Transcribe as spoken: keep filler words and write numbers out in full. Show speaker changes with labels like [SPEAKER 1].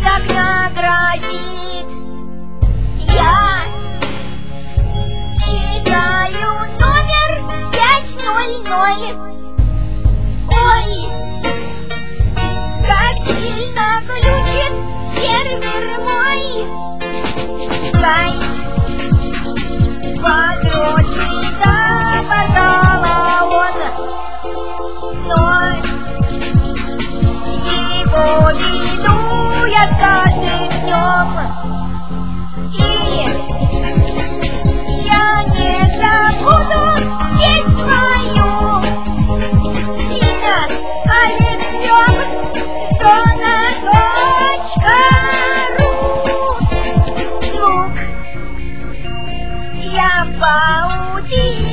[SPEAKER 1] из окна грозит. Я читаю номер пять ноль ноль. Ой, как сильно глючит сервер мой. Сайт подрос до портала он, но его веду я с каждым днем. И я не забуду здесь свою имя Алексём Зона точка ру. Звук я в паутине